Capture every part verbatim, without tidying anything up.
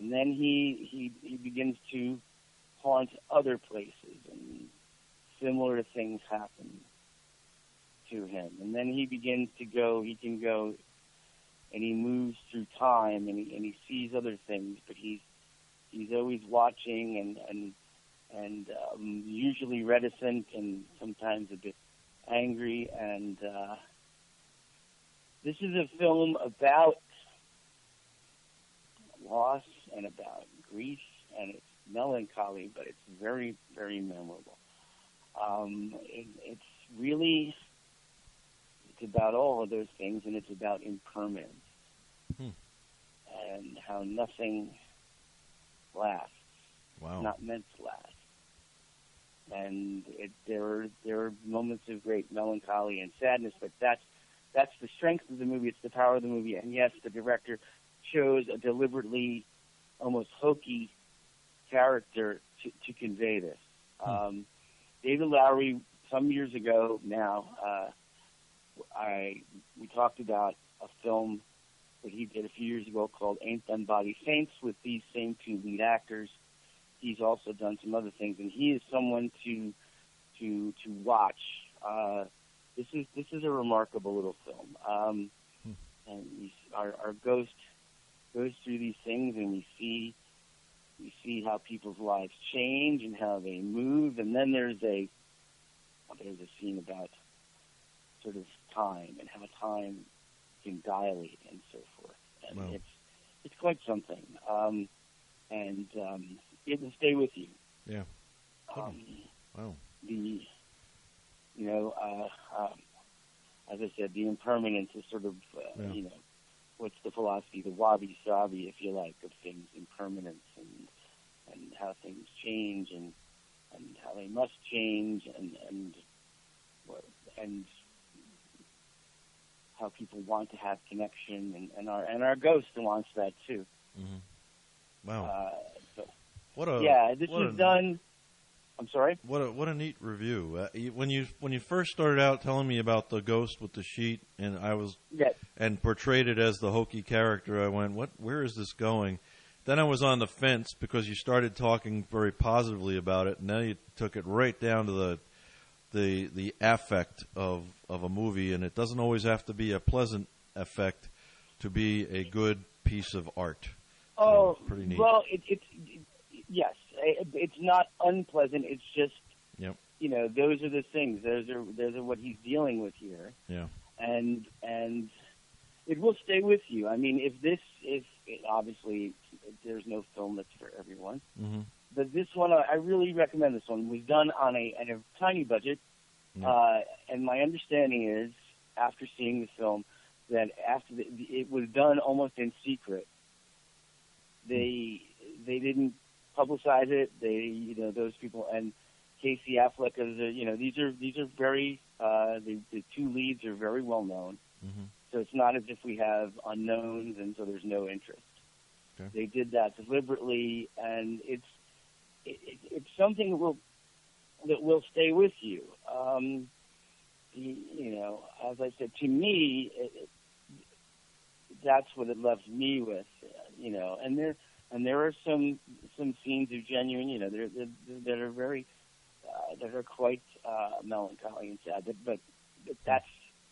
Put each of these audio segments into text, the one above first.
And then he, he, he begins to haunt other places, and similar things happen to him. And then he begins to go, he can go, and he moves through time, and he, and he sees other things, but he's, he's always watching and, and, and um, usually reticent and sometimes a bit angry. And uh, this is a film about loss and about grief, and it's melancholy, but it's very, very memorable. Um, it, it's really, it's about all of those things, and it's about impermanence hmm. and how nothing lasts. Wow. It's not meant to last. And it, there are there are moments of great melancholy and sadness, but that's that's the strength of the movie. It's the power of the movie. And yes, the director chose a deliberately almost hokey character to, to convey this. Hmm. Um, David Lowery, some years ago now, uh, I we talked about a film that he did a few years ago called Ain't Them Body Saints with these same two lead actors. He's also done some other things, and he is someone to to to watch. Uh, this is this is a remarkable little film, um, hmm. and we, our our ghost goes through these things, and we see we see how people's lives change and how they move, and then there's a there's a scene about sort of time and how time can dilate and so forth, and wow. it's it's quite something, um, and um, it will stay with you. Yeah. Um, wow. The you know, uh, uh, as I said, the impermanence is sort of uh, yeah. you know, what's the philosophy, the wabi-sabi, if you like, of things, impermanence, and and how things change, and and how they must change, and and and how people want to have connection, and, and our and our ghost wants that too. Mm-hmm. Wow. Uh, so, what a yeah, this was a, done. I'm sorry. What a what a neat review. Uh, you, when you when you first started out telling me about the ghost with the sheet, and I was yeah. and portrayed it as the hokey character, I went, "What? Where is this going?" Then I was on the fence because you started talking very positively about it, and now you took it right down to the the the affect of of a movie, and it doesn't always have to be a pleasant effect to be a good piece of art. Oh, so, pretty neat. Well, it, it's yes, it, it's not unpleasant. It's just yep. you know, those are the things. Those are those are what he's dealing with here. Yeah, and and it will stay with you. I mean, if this if it, obviously there's no film that's for everyone. Mm-hmm. But this one, I really recommend this one. It was done on a, on a tiny budget, yeah. uh, and my understanding is, after seeing the film, that after the, it was done almost in secret. They they didn't publicize it. They you know those people and Casey Affleck is a, you know these are these are very uh, the the two leads are very well known. Mm-hmm. So it's not as if we have unknowns and so there's no interest. Okay. They did that deliberately, and it's it, it, it's something that will that will stay with you. Um, you, you know, as I said, to me, it, it, that's what it left me with. Uh, you know, and there and there are some some scenes of genuine, you know, that are, that are very uh, that are quite uh, melancholy and sad. But but, but that's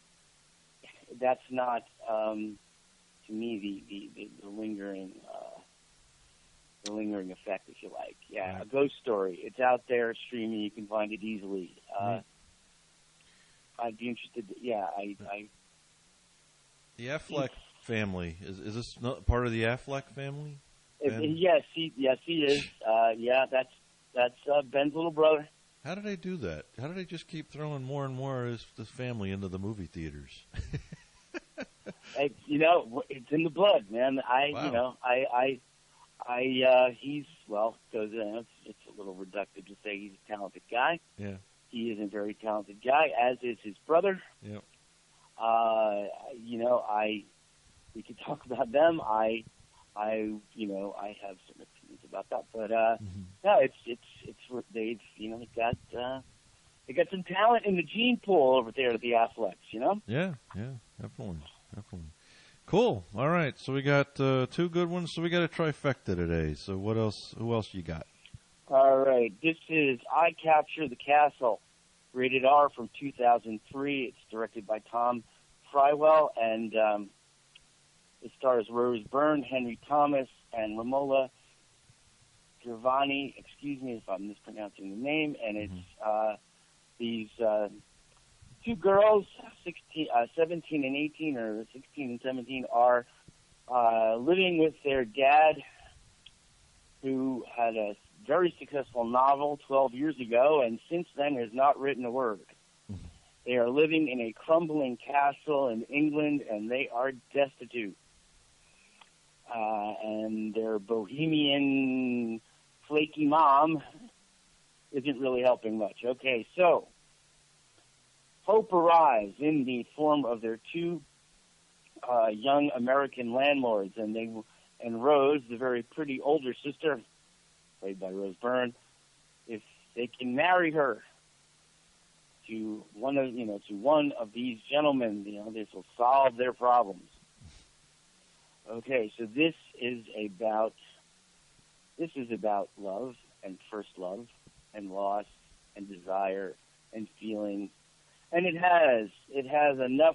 that's not. Um, To me, the, the, the, the lingering, uh, the lingering effect, if you like. Yeah, right. A ghost story. It's out there streaming. You can find it easily. Uh, right. I'd be interested. To, yeah, I, I. The Affleck family is is this not part of the Affleck family? If, yes, he yes he is. Uh, yeah, that's that's uh, Ben's little brother. How did they do that? How did they just keep throwing more and more of this family into the movie theaters? I, you know, it's in the blood, man. I, wow. you know, I, I, I, uh, he's, well, goes, uh, it's, it's a little reductive to say he's a talented guy. Yeah. He is a very talented guy, as is his brother. Yeah. Uh, you know, I, we could talk about them. I, I, you know, I have some opinions about that, but, uh, mm-hmm. no, it's, it's, it's, they've, you know, they've got, uh, they got some talent in the gene pool over there at the Afflecks, you know? Yeah, yeah, definitely. Definitely. Cool. All right. So we got uh, two good ones. So we got a trifecta today. So what else? Who else you got? All right. This is I Capture the Castle, rated R from two thousand three. It's directed by Tom Frywell, and um, it stars Rose Byrne, Henry Thomas, and Romola Giovanni. Excuse me if I'm mispronouncing the name. And it's uh, these uh, two girls, sixteen, uh, seventeen and eighteen, or sixteen and seventeen, are uh, living with their dad, who had a very successful novel twelve years ago, and since then has not written a word. Mm-hmm. They are living in a crumbling castle in England, and they are destitute. Uh, and their bohemian, flaky mom isn't really helping much. Okay, so hope arrives in the form of their two uh, young American landlords, and they and Rose, the very pretty older sister, played by Rose Byrne, if they can marry her to one of you know to one of these gentlemen, you know, this will solve their problems. Okay, so this is about this is about love and first love and loss and desire and feeling, and it has it has enough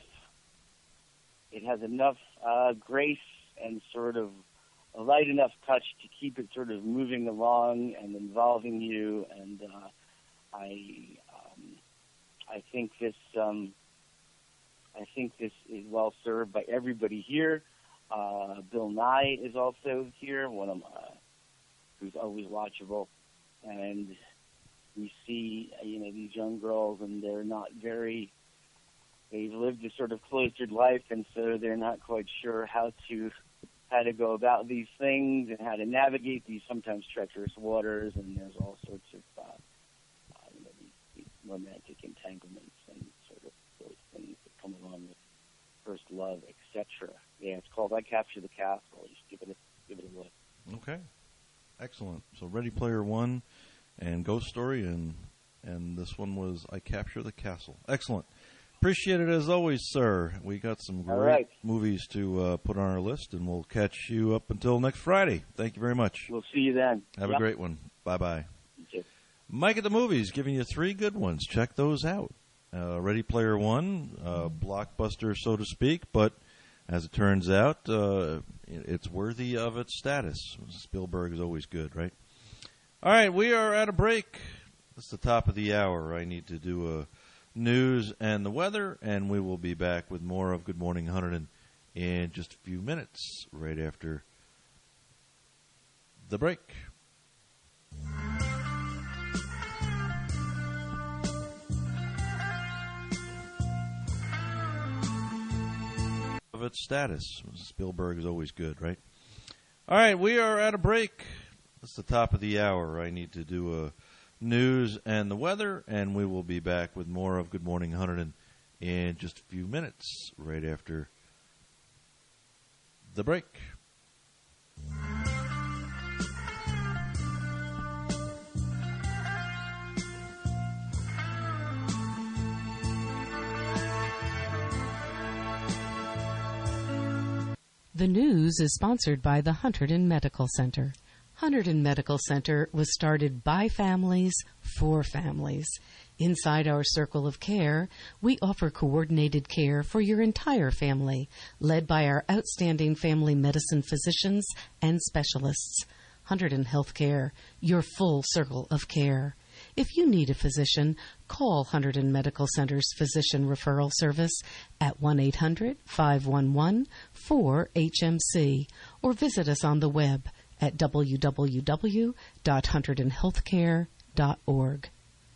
it has enough uh, grace and sort of a light enough touch to keep it sort of moving along and involving you, and uh, I um, I think this um, I think this is well served by everybody here. Uh, Bill Nye is also here, one of uh, who's always watchable, and we see uh, you know these young girls, and they're not very. They've lived a sort of cloistered life, and so they're not quite sure how to how to go about these things and how to navigate these sometimes treacherous waters. And there's all sorts of uh, uh, you know these, these romantic entanglements and sort of those things that come along with first love, et cetera. Yeah, it's called I Capture the Castle. Just give it a give it a look. Okay, excellent. So Ready Player One and Ghost Story, and and this one was I Capture the Castle. Excellent. Appreciate it as always, sir. We got some great right. movies to uh, put on our list, and we'll catch you up until next Friday. Thank you very much. We'll see you then. Have yep. a great one. Bye-bye. You too. Mike at the Movies giving you three good ones. Check those out. Uh, Ready Player One, uh, blockbuster, so to speak, but as it turns out, uh, it's worthy of its status. Spielberg is always good, right? All right, we are at a break. It's the top of the hour. I need to do a news and the weather, and we will be back with more of Good Morning one hundred in just a few minutes, right after the break. Of its status. Spielberg is always good, right? All right, we are at a break. It's the top of the hour. I need to do a news and the weather, and we will be back with more of Good Morning one hundred in just a few minutes, right after the break. The news is sponsored by the Hunterdon Medical Center. Hunterdon Medical Center was started by families for families. Inside our circle of care, we offer coordinated care for your entire family, led by our outstanding family medicine physicians and specialists. Hunterdon Healthcare, your full circle of care. If you need a physician, call Hunterdon Medical Center's Physician Referral Service at one eight hundred, five one one, four H M C or visit us on the web at w w w dot hunterdon healthcare dot org.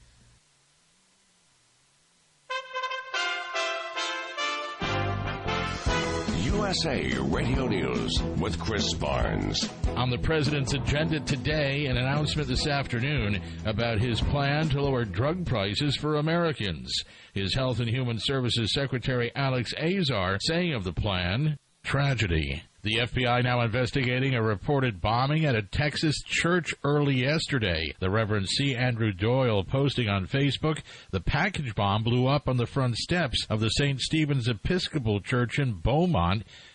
U S A Radio News with Chris Barnes. On the president's agenda today, an announcement this afternoon about his plan to lower drug prices for Americans. His Health and Human Services Secretary Alex Azar saying of the plan, tragedy. The F B I now investigating a reported bombing at a Texas church early yesterday. The Reverend C. Andrew Doyle posting on Facebook, the package bomb blew up on the front steps of the Saint Stephen's Episcopal Church in Beaumont.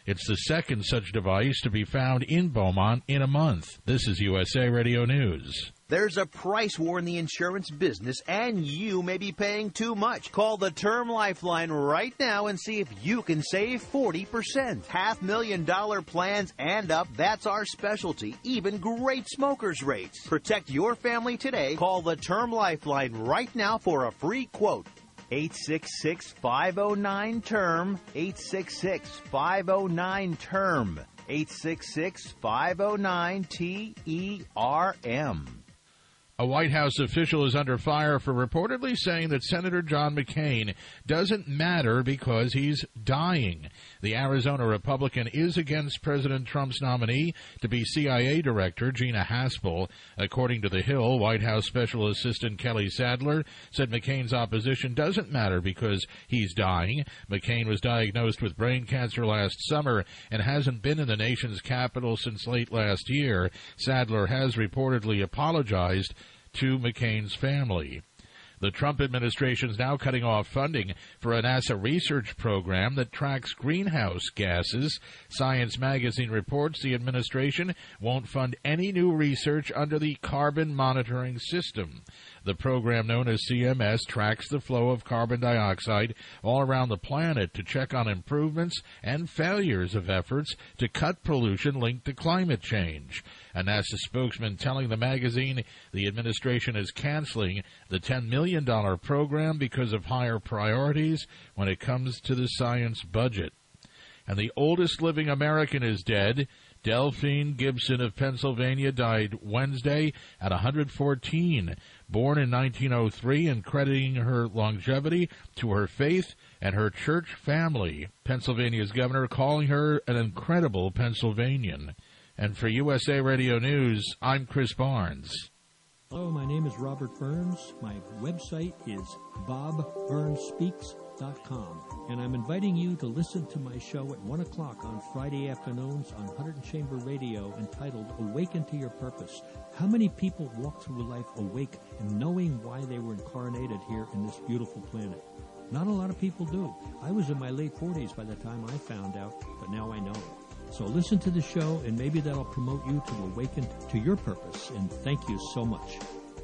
It's the second such device to be found in Beaumont in a month. This is U S A Radio News. There's a price war in the insurance business, and you may be paying too much. Call the Term Lifeline right now and see if you can save forty percent. Half million dollar plans and up, that's our specialty. Even great smokers rates. Protect your family today. Call the Term Lifeline right now for a free quote. eight six six, five oh nine, T E R M. eight six six, five oh nine, T E R M. eight six six, five oh nine, T E R M. A White House official is under fire for reportedly saying that Senator John McCain doesn't matter because he's dying. The Arizona Republican is against President Trump's nominee to be C I A director, Gina Haspel. According to The Hill, White House Special Assistant Kelly Sadler said McCain's opposition doesn't matter because he's dying. McCain was diagnosed with brain cancer last summer and hasn't been in the nation's capital since late last year. Sadler has reportedly apologized to McCain's family. The Trump administration is now cutting off funding for a NASA research program that tracks greenhouse gases. Science magazine reports the administration won't fund any new research under the Carbon Monitoring System. The program known as C M S tracks the flow of carbon dioxide all around the planet to check on improvements and failures of efforts to cut pollution linked to climate change. A NASA spokesman telling the magazine the administration is canceling the ten million dollars program because of higher priorities when it comes to the science budget. And the oldest living American is dead. Delphine Gibson of Pennsylvania died Wednesday at one hundred fourteen, born in nineteen oh three, and crediting her longevity to her faith and her church family. Pennsylvania's governor calling her an incredible Pennsylvanian. And for U S A Radio News, I'm Chris Barnes. Hello, my name is Robert Burns. My website is bob burns speaks dot com, and I'm inviting you to listen to my show at one o'clock on Friday afternoons on Hundred Chamber Radio entitled Awaken to Your Purpose. How many people walk through life awake and knowing why they were incarnated here in this beautiful planet? Not a lot of people do. I was in my late forties by the time I found out, but now I know. So listen to the show, and maybe that'll promote you to awaken to your purpose, and thank you so much.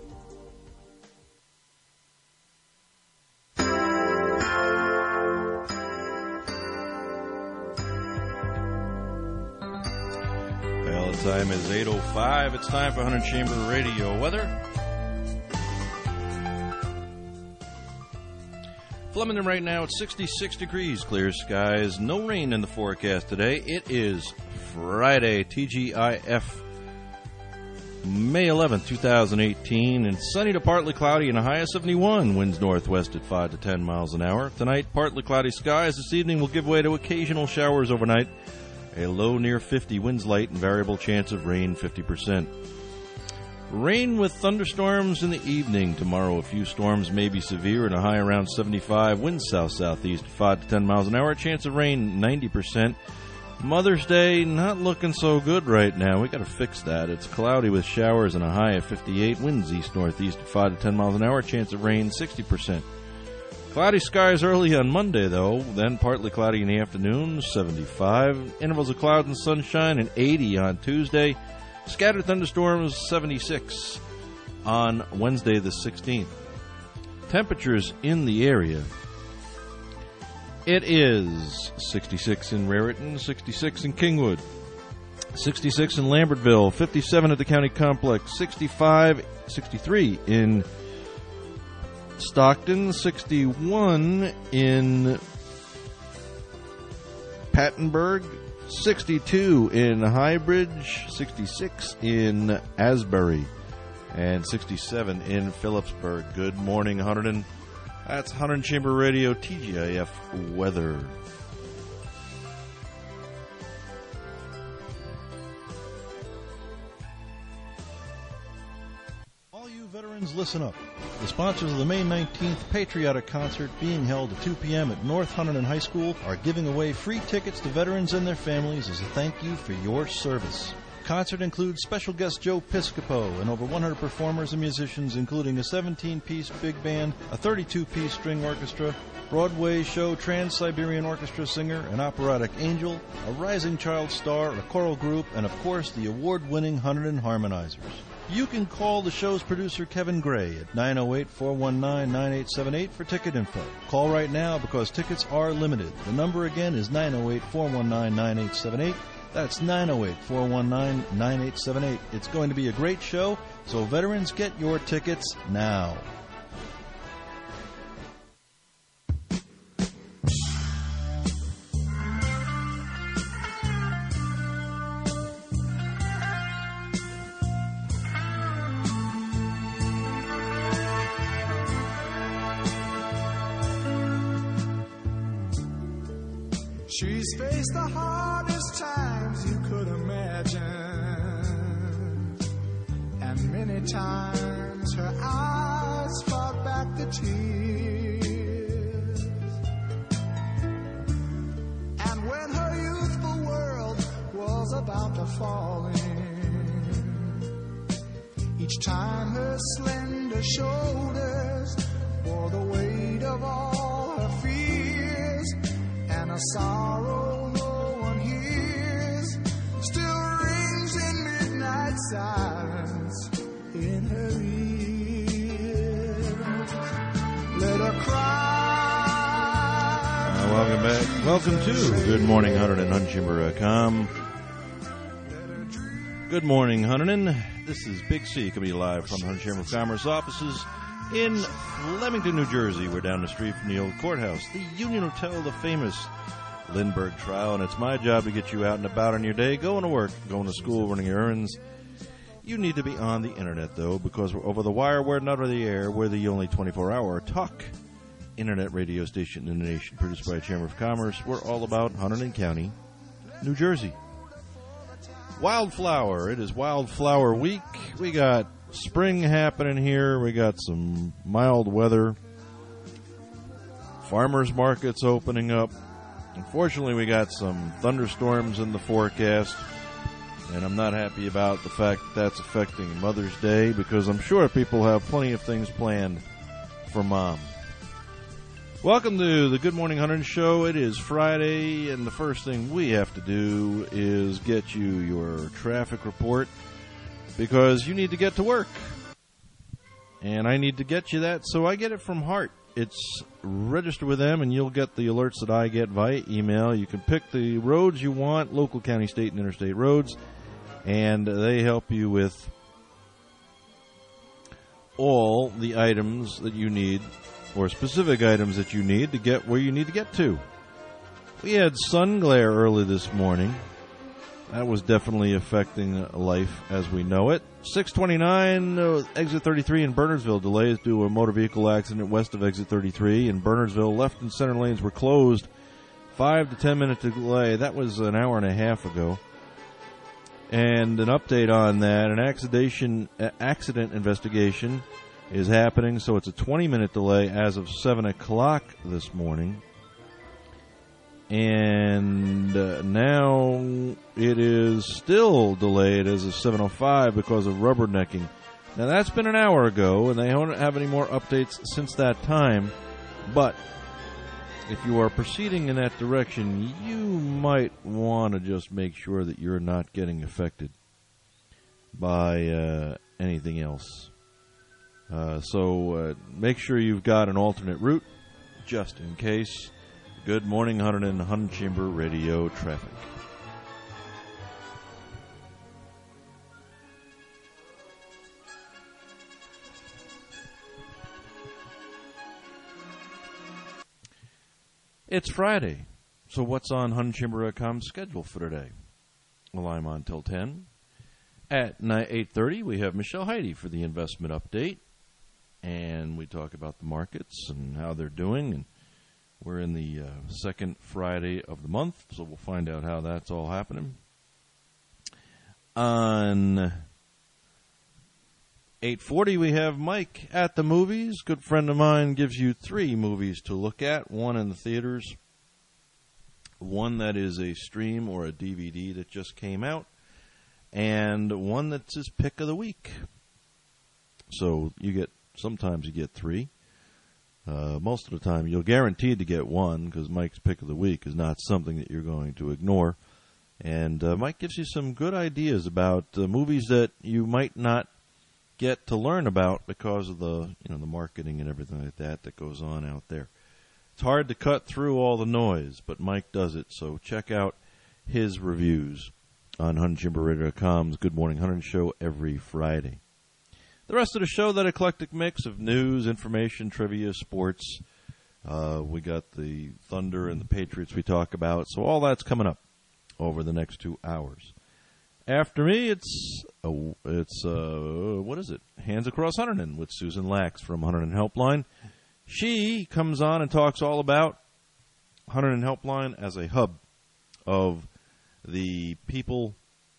Well, the time is eight oh five. It's time for one hundred Chamber Radio weather. Flemington right now, it's sixty-six degrees, clear skies, no rain in the forecast today. It is Friday, T G I F, May eleventh, twenty eighteen, and sunny to partly cloudy and a high of seventy-one. Winds northwest at five to ten miles an hour. Tonight, partly cloudy skies. This evening will give way to occasional showers overnight. A low near fifty, winds light, and variable chance of rain fifty percent. Rain with thunderstorms in the evening. Tomorrow, a few storms may be severe and a high around seventy-five. Winds south-southeast five to ten miles an hour. Chance of rain ninety percent. Mother's Day, not looking so good right now. We got to fix that. It's cloudy with showers and a high of fifty-eight. Winds east-northeast at five to ten miles an hour. Chance of rain sixty percent. Cloudy skies early on Monday, though. Then partly cloudy in the afternoon, seventy-five. Intervals of cloud and sunshine, and eighty on Tuesday. Scattered thunderstorms, seventy-six on Wednesday the sixteenth. Temperatures in the area. It is sixty-six in Raritan, sixty-six in Kingwood, sixty-six in Lambertville, fifty-seven at the County Complex, sixty-five, sixty-three in Stockton, sixty-one in Pattenberg, sixty-two in Highbridge, sixty-six in Asbury, and sixty-seven in Phillipsburg. Good morning, one hundred. That's one hundred Chamber Radio T G I F weather. All you veterans, listen up. The sponsors of the May nineteenth Patriotic Concert being held at two p.m. at North Hunterdon High School are giving away free tickets to veterans and their families as a thank you for your service. Concert includes special guest Joe Piscopo and over one hundred performers and musicians, including a seventeen-piece big band, a thirty-two-piece string orchestra, Broadway show Trans-Siberian Orchestra singer, an operatic angel, a rising child star, a choral group, and of course the award-winning Hunterdon Harmonizers. You can call the show's producer Kevin Gray at nine oh eight, four one nine, nine eight seven eight for ticket info. Call right now because tickets are limited. The number again is nine oh eight, four one nine, nine eight seven eight. That's nine oh eight, four one nine, nine eight seven eight. It's going to be a great show, so veterans, get your tickets now. She's faced the hardest times you could imagine, and many times her eyes fought back the tears. And when her youthful world was about to fall in, each time her slender shoulders bore the weight of all her fears, and a sorrow no one hears still rings in midnight silence in her ears. Let her cry. Uh, welcome back. Welcome to Good Morning Hunterdon, hunt chamber dot com. Good morning, Hunterdon. This is Big C coming to you live from the Hunterdon Chamber of Commerce offices in Flemington, New Jersey. We're down the street from the old courthouse, the Union Hotel, the famous Lindbergh trial, and it's my job to get you out and about on your day, going to work, going to school, running your errands. You need to be on the internet, though, because we're over the wire, we're not over the air. We're the only twenty-four hour talk internet radio station in the nation, produced by the Chamber of Commerce. We're all about Hunterdon County, New Jersey. Wildflower. It is Wildflower Week. We got spring happening here. We got some mild weather. Farmers markets opening up. Unfortunately, we got some thunderstorms in the forecast, and I'm not happy about the fact that that's affecting Mother's Day, because I'm sure people have plenty of things planned for Mom. Welcome to the Good Morning Hunterdon Show. It is Friday, and the first thing we have to do is get you your traffic report, because you need to get to work. And I need to get you that, so I get it from Hart. It's register with them, and you'll get the alerts that I get via email. You can pick the roads you want, local, county, state, and interstate roads, and they help you with all the items that you need, or specific items that you need to get where you need to get to. We had sun glare early this morning. That was definitely affecting life as we know it. six twenty-nine, uh, exit thirty-three in Bernardsville. Delays due to a motor vehicle accident west of exit thirty-three. In Bernardsville, left and center lanes were closed. Five to ten minute delay. That was an hour and a half ago. And an update on that, an accident, uh, accident investigation is happening, so it's a twenty minute delay as of seven o'clock this morning. And uh, now it is still delayed as of seven oh five because of rubbernecking. Now, that's been an hour ago, and they don't have any more updates since that time. But if you are proceeding in that direction, you might want to just make sure that you're not getting affected by uh, anything else. Uh, so uh, make sure you've got an alternate route just in case. Good morning, Hunterdon, Hunt Chamber Radio traffic. It's Friday, so what's on hunt chamber dot com's schedule for today? Well, I'm on till ten. At eight thirty, we have Michelle Heidi for the investment update, and we talk about the markets and how they're doing, and we're in the uh, second Friday of the month, so we'll find out how that's all happening. On eight forty, we have Mike at the movies. Good friend of mine gives you three movies to look at, one in the theaters, one that is a stream or a D V D that just came out, and one that's his pick of the week. So you get, sometimes you get three. Uh, most of the time, you're guaranteed to get one because Mike's pick of the week is not something that you're going to ignore. And uh, Mike gives you some good ideas about uh, movies that you might not get to learn about because of the, you know, the marketing and everything like that that goes on out there. It's hard to cut through all the noise, but Mike does it. So check out his reviews on Hunter Chamber Radio dot com's Good Morning Hunter show every Friday. The rest of the show, that eclectic mix of news, information, trivia, sports. Uh, we got the Thunder and the Patriots we talk about. So all that's coming up over the next two hours. After me, it's, uh, it's uh, what is it? Hands Across Hunterton with Susan Lax from Hunterton Helpline. She comes on and talks all about Hunterton Helpline as a hub of the people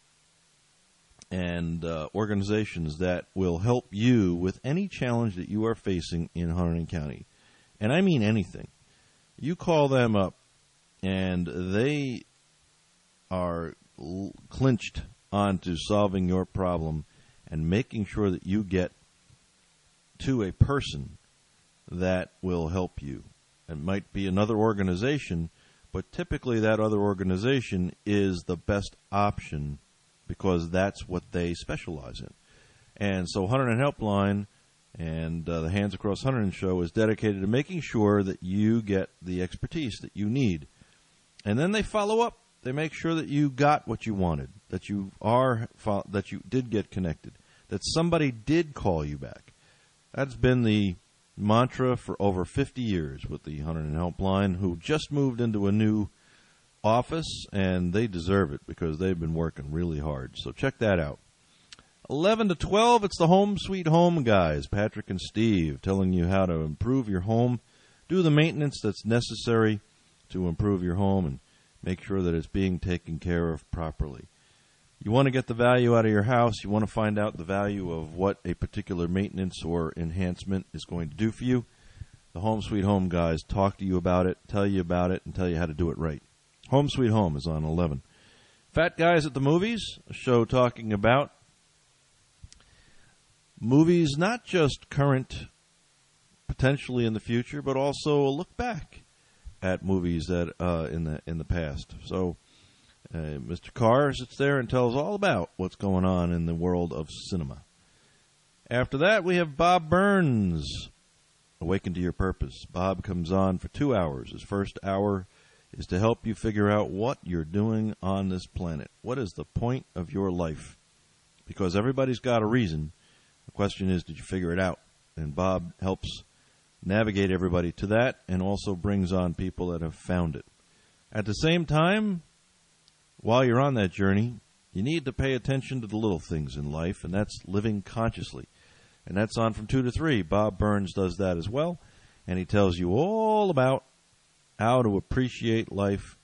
and uh, organizations that will help you with any challenge that you are facing in Hunterdon County. And I mean anything. You call them up, and they are l- clinched onto solving your problem and making sure that you get to a person that will help you. It might be another organization, but typically that other organization is the best option because that's what they specialize in. And so Hunterdon Helpline and uh, the Hands Across Hunterdon show is dedicated to making sure that you get the expertise that you need. And then they follow up. They make sure that you got what you wanted, that you are that you did get connected, that somebody did call you back. That's been the mantra for over fifty years with the Hunterdon Helpline, who just moved into a new office, and they deserve it because they've been working really hard. So check that out. eleven to twelve, it's the Home Sweet Home guys, Patrick and Steve, telling you how to improve your home, do the maintenance that's necessary to improve your home, and make sure that it's being taken care of properly. You want to get the value out of your house. You want to find out the value of what a particular maintenance or enhancement is going to do for you. The Home Sweet Home guys talk to you about it, tell you about it, and tell you how to do it right. Home Sweet Home is on eleven. Fat Guys at the Movies, a show talking about movies, not just current, potentially in the future, but also a look back at movies that uh, in the in the past. So uh, Mister Carr sits there and tells all about what's going on in the world of cinema. After that, we have Bob Burns, Awaken to Your Purpose. Bob comes on for two hours. His first hour is to help you figure out what you're doing on this planet. What is the point of your life? Because everybody's got a reason. The question is, did you figure it out? And Bob helps navigate everybody to that and also brings on people that have found it. At the same time, while you're on that journey, you need to pay attention to the little things in life, and that's living consciously. And that's on from two to three. Bob Burns does that as well, and he tells you all about how to appreciate life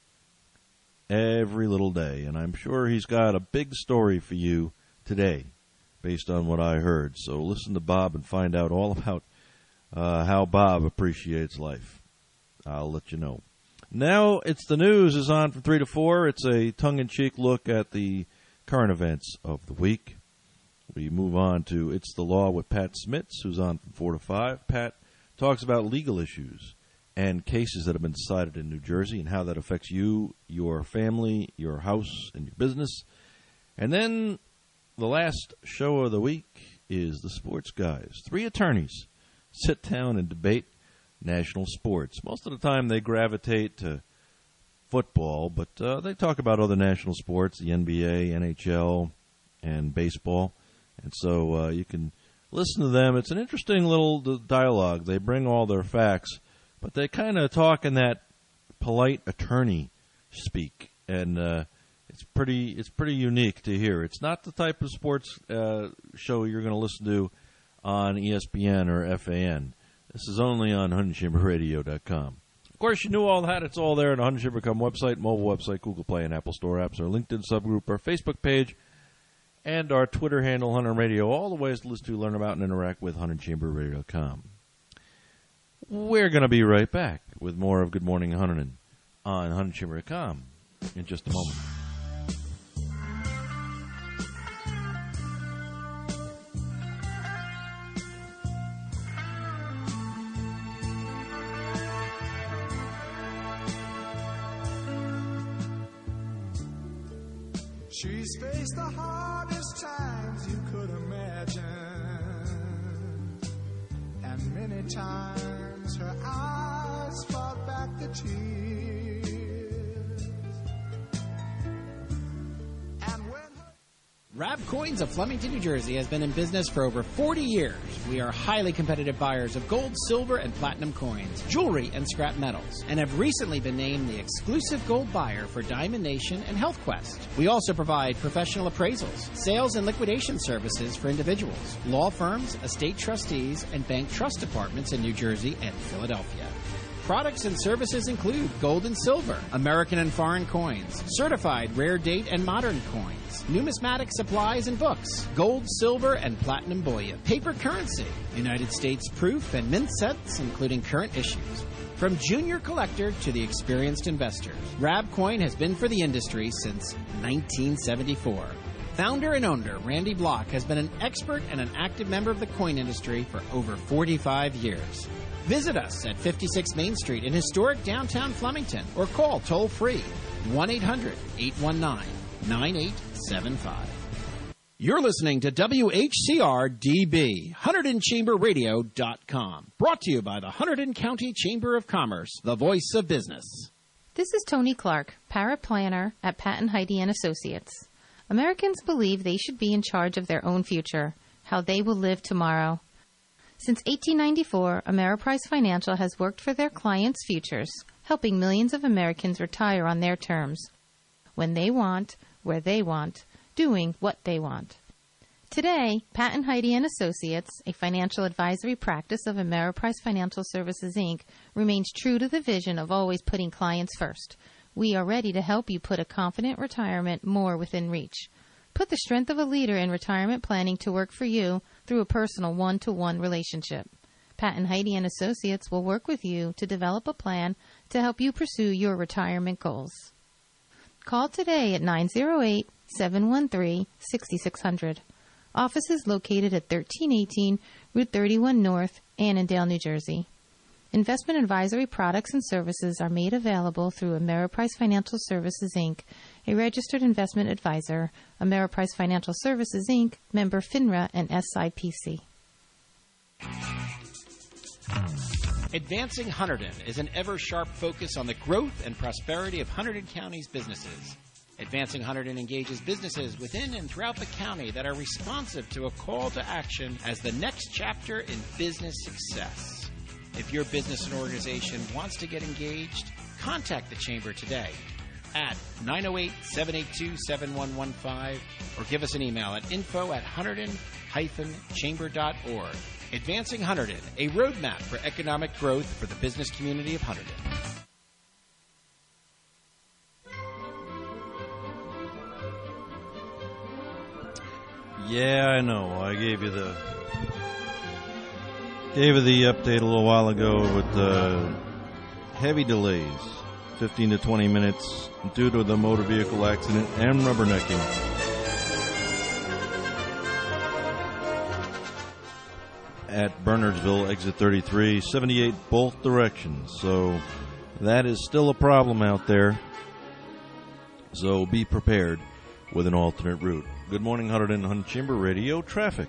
every little day. And I'm sure he's got a big story for you today based on what I heard. So listen to Bob and find out all about uh, how Bob appreciates life. I'll let you know. Now it's the news is on from three to four. It's a tongue-in-cheek look at the current events of the week. We move on to It's the Law with Pat Smits, who's on from four to five. Pat talks about legal issues and cases that have been decided in New Jersey and how that affects you, your family, your house, and your business. And then the last show of the week is the Sports Guys. Three attorneys sit down and debate national sports. Most of the time they gravitate to football, but uh, they talk about other national sports, the N B A, N H L, and baseball. And so uh, you can listen to them. It's an interesting little dialogue. They bring all their facts, but they kind of talk in that polite attorney speak, and uh, it's pretty it's pretty unique to hear. It's not the type of sports uh, show you're going to listen to on E S P N or F A N. This is only on Hunter Chamber Radio dot com. Of course, you knew all that. It's all there on the Hunter Chamber dot com website, mobile website, Google Play and Apple Store apps, our LinkedIn subgroup, our Facebook page, and our Twitter handle, Hunter Radio. All the ways to listen to, learn about, and interact with Hunter Chamber Radio dot com. We're going to be right back with more of Good Morning Hunterton on Hunter Chamber dot com in just a moment. She's faced the hardest times you could imagine, and many times her eyes fought back the tears. And when her Rab Coins of Flemington, New Jersey has been in business for over forty years. We are highly competitive buyers of gold, silver, and platinum coins, jewelry, and scrap metals, and have recently been named the exclusive gold buyer for Diamond Nation and Health Quest. We also provide professional appraisals, sales and liquidation services for individuals, law firms, estate trustees, and bank trust departments in New Jersey and Philadelphia. Products and services include gold and silver, American and foreign coins, certified rare date and modern coins, numismatic supplies and books, gold, silver, and platinum bullion, paper currency, United States proof and mint sets, including current issues. From junior collector to the experienced investor, Rab Coin has been for the industry since nineteen seventy-four. Founder and owner Randy Block has been an expert and an active member of the coin industry for over forty-five years. Visit us at fifty-six Main Street in historic downtown Flemington or call toll-free one eight hundred eight one nine nine eight seven five. You're listening to W H C R D B, Hunterdon Chamber Radio dot com. Brought to you by the Hunterdon County Chamber of Commerce, the voice of business. This is Tony Clark, paraplanner at Patton Heidi and Associates. Americans believe they should be in charge of their own future, how they will live tomorrow. Since eighteen ninety-four, Ameriprise Financial has worked for their clients' futures, helping millions of Americans retire on their terms, when they want, where they want, doing what they want. Today, Patton Heidi and Associates, a financial advisory practice of Ameriprise Financial Services, Incorporated, remains true to the vision of always putting clients first. We are ready to help you put a confident retirement more within reach. Put the strength of a leader in retirement planning to work for you through a personal one-to-one relationship. Patton Heidi and Associates will work with you to develop a plan to help you pursue your retirement goals. Call today at nine oh eight, seven one three, six six zero zero. Office is located at thirteen eighteen Route thirty-one North, Annandale, New Jersey. Investment advisory products and services are made available through Ameriprise Financial Services, Incorporated, a registered investment advisor, Ameriprise Financial Services, Incorporated, member FINRA and S I P C. Advancing Hunterdon is an ever-sharp focus on the growth and prosperity of Hunterdon County's businesses. Advancing Hunterdon engages businesses within and throughout the county that are responsive to a call to action as the next chapter in business success. If your business and organization wants to get engaged, contact the Chamber today at nine oh eight, seven eight two, seven one one five or give us an email at info at hunterdon dash chamber dot org. Advancing Hunterdon, a roadmap for economic growth for the business community of Hunterdon. Yeah, I know. I gave you the gave you the update a little while ago with uh, heavy delays, fifteen to twenty minutes due to the motor vehicle accident and rubbernecking. At Bernardsville, exit thirty-three, seventy-eight both directions. So that is still a problem out there. So be prepared with an alternate route. Good morning, Hunterdon Hunt Chamber Radio traffic.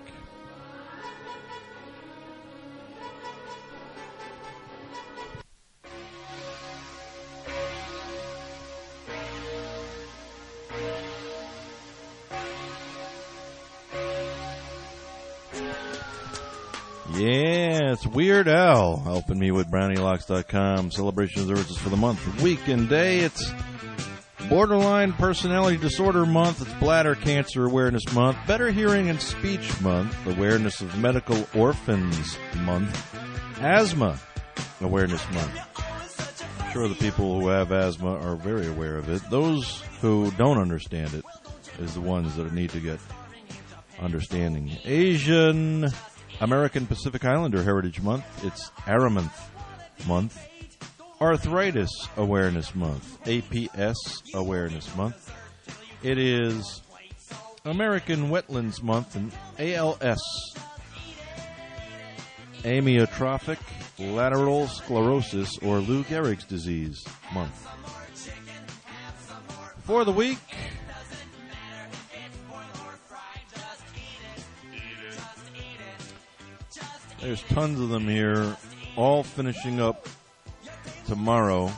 Yeah, it's Weird Al helping me with brownie locks dot com. Celebration services for the month, week, and day. It's Borderline Personality Disorder Month. It's Bladder Cancer Awareness Month. Better Hearing and Speech Month. Awareness of Medical Orphans Month. Asthma Awareness Month. I'm sure the people who have asthma are very aware of it. Those who don't understand it is the ones that need to get understanding. Asian American Pacific Islander Heritage Month. It's Aramonth Month. Arthritis Awareness Month. A P S Awareness Month. It is American Wetlands Month and A L S. Amyotrophic Lateral Sclerosis or Lou Gehrig's Disease Month. For the week, There's tons of them here, all finishing up tomorrow.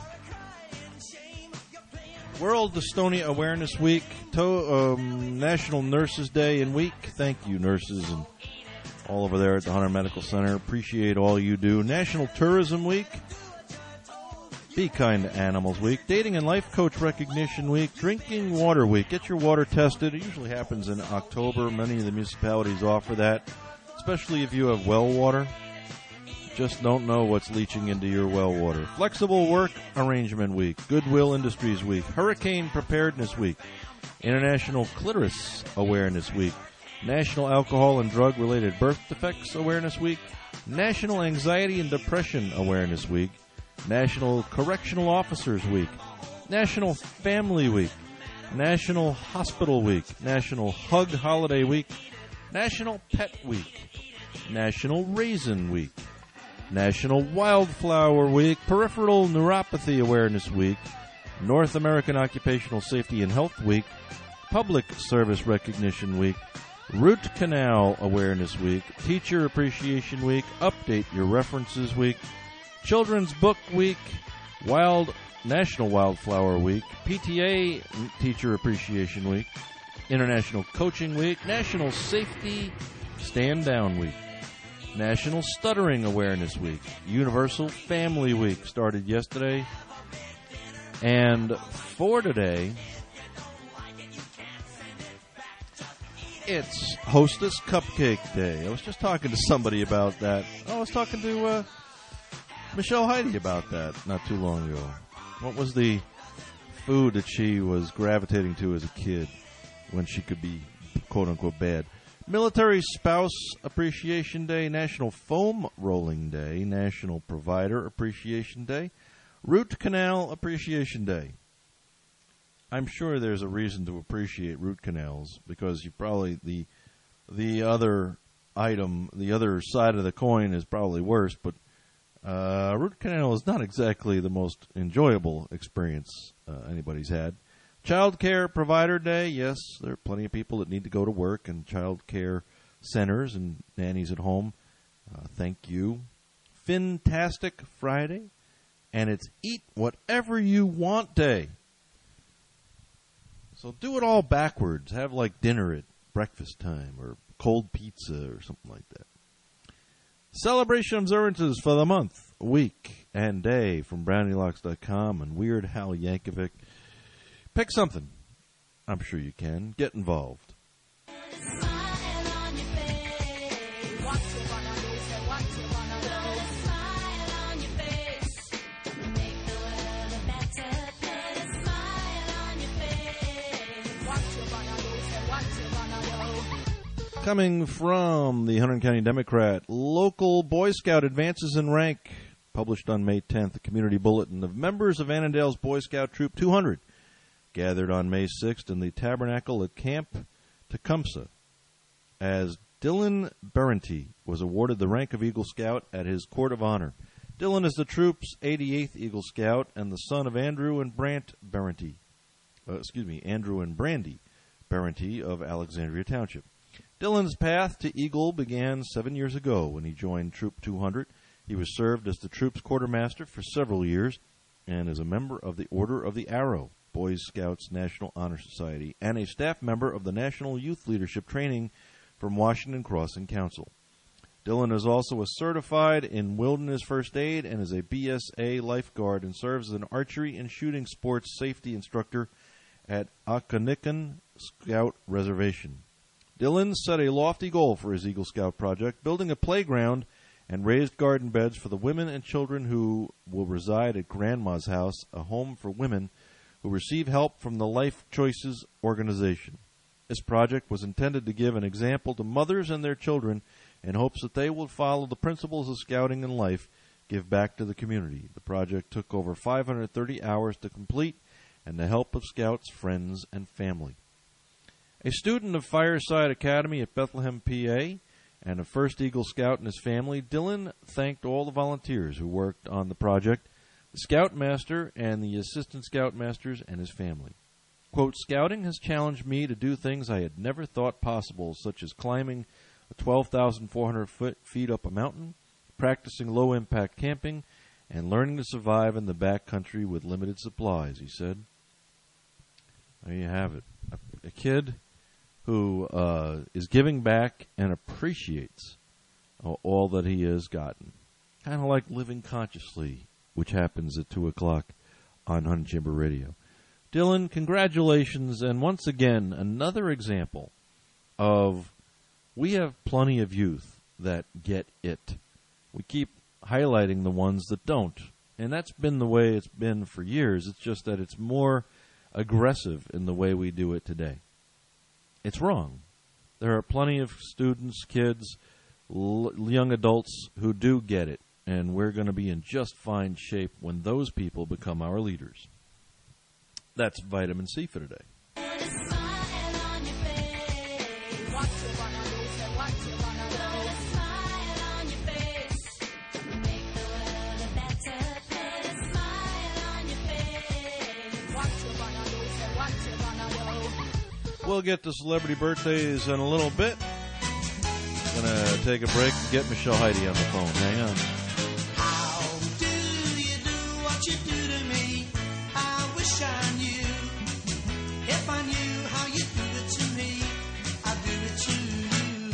World Dystonia Awareness Week, to, um, National Nurses Day and Week. Thank you, nurses, and all over there at the Hunter Medical Center. Appreciate all you do. National Tourism Week. Be Kind to Animals Week. Dating and Life Coach Recognition Week. Drinking Water Week. Get your water tested. It usually happens in October. Many of the municipalities offer that, especially if you have well water. Just don't know what's leaching into your well water. Flexible Work Arrangement Week. Goodwill Industries Week. Hurricane Preparedness Week. International Clitoris Awareness Week. National Alcohol and Drug-Related Birth Defects Awareness Week. National Anxiety and Depression Awareness Week. National Correctional Officers Week. National Family Week. National Hospital Week. National Hug Holiday Week. National Pet Week. National Raisin Week. National Wildflower Week, Peripheral Neuropathy Awareness Week, North American Occupational Safety and Health Week, Public Service Recognition Week, Root Canal Awareness Week, Teacher Appreciation Week, Update Your References Week, Children's Book Week, Wild National Wildflower Week, P T A Teacher Appreciation Week, International Coaching Week, National Safety Stand Down Week, National Stuttering Awareness Week, Universal Family Week started yesterday, and for today, it's Hostess Cupcake Day. I was just talking to somebody about that. I was talking to uh, Michelle Heidi about that not too long ago. What was the food that she was gravitating to as a kid when she could be quote-unquote bad? Military Spouse Appreciation Day, National Foam Rolling Day, National Provider Appreciation Day, Root Canal Appreciation Day. I'm sure there's a reason to appreciate root canals because you probably the the other item, the other side of the coin is probably worse, but uh, root canal is not exactly the most enjoyable experience uh, anybody's had. Child Care Provider Day, yes, there are plenty of people that need to go to work and child care centers and nannies at home. Uh, thank you. Fantastic Friday, and it's Eat Whatever You Want Day. So do it all backwards. Have like dinner at breakfast time or cold pizza or something like that. Celebration observances for the month, week, and day from Brownie Locks dot com and Weird Hal Yankovic. Pick something. I'm sure you can. Get involved. Coming from the Hunterdon County Democrat, local Boy Scout advances in rank, published on May tenth, a community bulletin of members of Annandale's Boy Scout Troop two hundred. Gathered on May sixth in the Tabernacle at Camp Tecumseh, as Dylan Berenty was awarded the rank of Eagle Scout at his Court of Honor. Dylan is the troop's eighty-eighth Eagle Scout and the son of Andrew and Brant Berenty. Uh, excuse me, Andrew and Brandy Berenty of Alexandria Township. Dylan's path to Eagle began seven years ago when he joined Troop two hundred. He was served as the troop's quartermaster for several years and is a member of the Order of the Arrow, Boy Scouts National Honor Society, and a staff member of the National Youth Leadership Training from Washington Crossing Council. Dylan is also a certified in wilderness first aid and is a B S A lifeguard and serves as an archery and shooting sports safety instructor at Occonecan Scout Reservation. Dylan set a lofty goal for his Eagle Scout project, building a playground and raised garden beds for the women and children who will reside at Grandma's House, a home for women who receive help from the Life Choices organization. This project was intended to give an example to mothers and their children in hopes that they will follow the principles of scouting and life, give back to the community. The project took over five hundred thirty hours to complete and the help of scouts, friends, and family. A student of Fireside Academy at Bethlehem, P A, and a first Eagle Scout and his family, Dylan thanked all the volunteers who worked on the project, the Scoutmaster and the Assistant Scoutmasters and his family. Quote, "Scouting has challenged me to do things I had never thought possible, such as climbing a twelve thousand four hundred foot feet up a mountain, practicing low-impact camping, and learning to survive in the backcountry with limited supplies, he said. There you have it. A, a kid who uh, is giving back and appreciates uh, all that he has gotten. Kind of like living consciously, which happens at two o'clock on Hunt Chamber Radio. Dylan, congratulations, and once again, another example of we have plenty of youth that get it. We keep highlighting the ones that don't, and that's been the way it's been for years. It's just that it's more aggressive in the way we do it today. It's wrong. There are plenty of students, kids, l- young adults who do get it, and we're going to be in just fine shape when those people become our leaders. That's vitamin C for today. We'll get to celebrity birthdays in a little bit. Gonna take a break and get Michelle Heide on the phone. Hang on. How do you do what you do to me? I wish I knew. If I knew how you do it to me, I'd do it to you.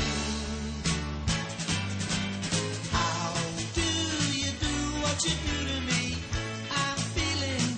How do you do what you do to me? I'm feeling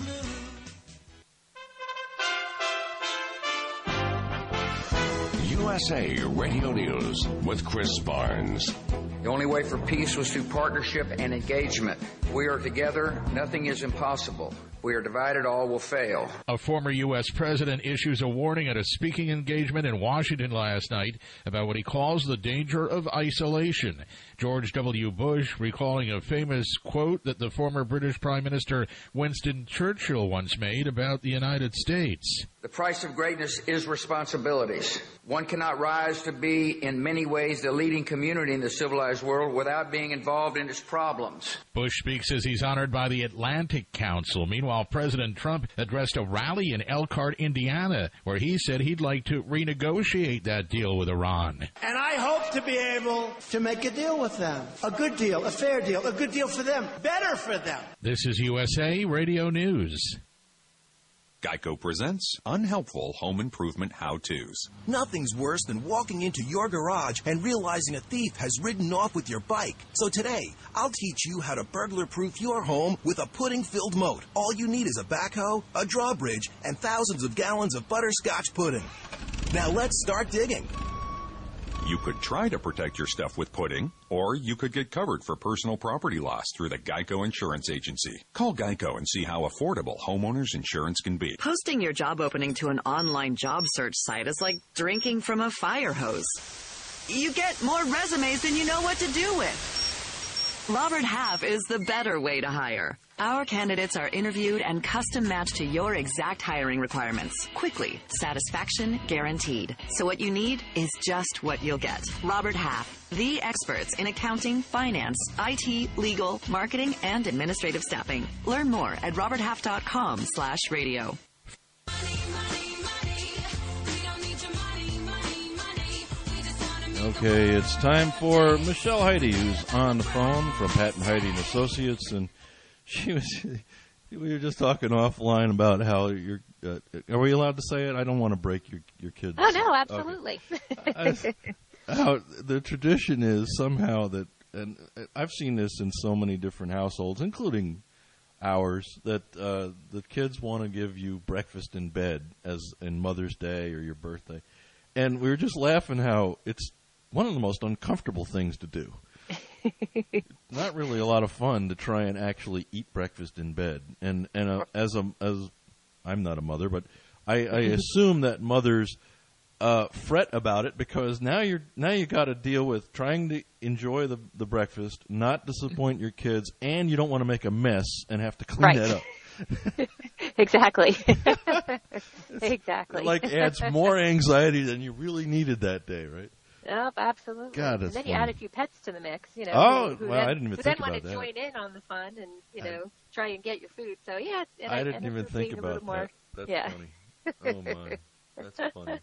blue. U S A Radio News with Chris Barnes. The only way for peace was through partnership and engagement. We are together. Nothing is impossible. We are divided. All will fail. A former U S president issues a warning at a speaking engagement in Washington last night about what he calls the danger of isolation. George W. Bush recalling a famous quote that the former British Prime Minister Winston Churchill once made about the United States. The price of greatness is responsibilities. One cannot rise to be, in many ways, the leading community in the civilized world without being involved in its problems. Bush speaks as he's honored by the Atlantic Council. Meanwhile, President Trump addressed a rally in Elkhart, Indiana, where he said he'd like to renegotiate that deal with Iran. And I hope to be able to make a deal with them. A good deal, a fair deal, a good deal for them, better for them. This is U S A Radio News. Geico presents Unhelpful Home Improvement How-Tos. Nothing's worse than walking into your garage and realizing a thief has ridden off with your bike. So today, I'll teach you how to burglar-proof your home with a pudding-filled moat. All you need is a backhoe, a drawbridge, and thousands of gallons of butterscotch pudding. Now let's start digging. You could try to protect your stuff with pudding, or you could get covered for personal property loss through the Geico Insurance Agency. Call Geico and see how affordable homeowners insurance can be. Posting your job opening to an online job search site is like drinking from a fire hose. You get more resumes than you know what to do with. Robert Half is the better way to hire. Our candidates are interviewed and custom matched to your exact hiring requirements. Quickly, satisfaction guaranteed. So what you need is just what you'll get. Robert Half, the experts in accounting, finance, I T, legal, marketing, and administrative staffing. Learn more at roberthalf.com slash radio. Okay, it's time for Michelle Heide, who's on the phone from Patton Heide and Associates, and she was. We were just talking offline about how you're. Uh, are we allowed to say it? I don't want to break your your kids. Oh no, absolutely. Okay. I, how the tradition is somehow that, and I've seen this in so many different households, including ours, that uh, the kids want to give you breakfast in bed, as in Mother's Day or your birthday, and we were just laughing how it's one of the most uncomfortable things to do. Not really a lot of fun to try and actually eat breakfast in bed. And and uh, as a as I'm not a mother, but I, I assume that mothers uh, fret about it because now you're now you got to deal with trying to enjoy the the breakfast, not disappoint your kids, and you don't want to make a mess and have to clean right. that up. Exactly. Exactly. It like adds more anxiety than you really needed that day, right? Yep, absolutely. God, that's and then funny. you add a few pets to the mix, you know. Oh, who, who well, then, I didn't even who think then about want to that. join in on the fun and, you know, try and get your food. So, yeah. And I I didn't and even think a about more, that. That's yeah. funny. Oh, my. That's funny.